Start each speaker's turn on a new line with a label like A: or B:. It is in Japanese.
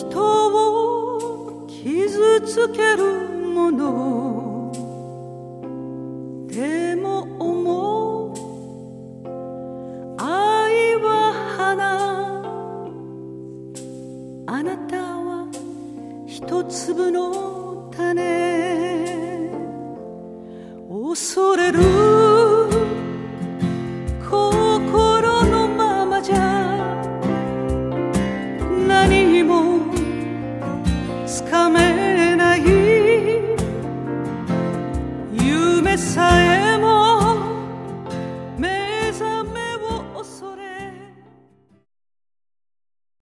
A: 人を傷つけるものでも思う。愛は花、あなたは一粒の種。恐れる心のままじゃ何もつかめない。夢さえ